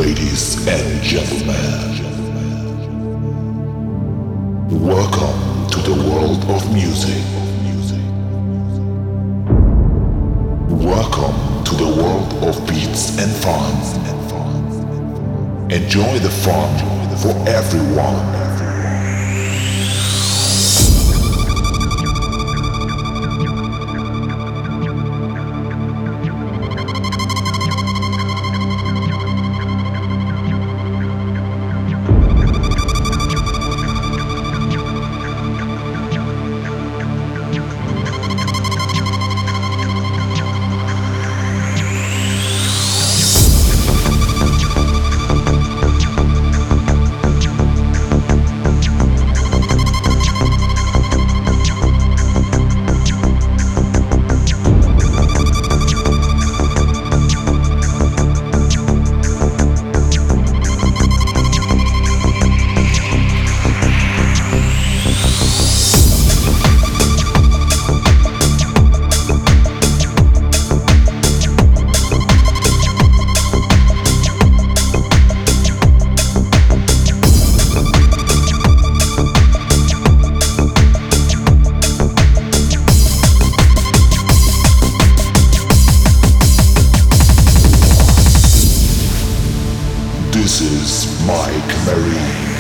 Ladies and gentlemen, welcome to the world of music. Welcome to the world of beats and fun. Enjoy the fun for everyone. This is Mike Marie.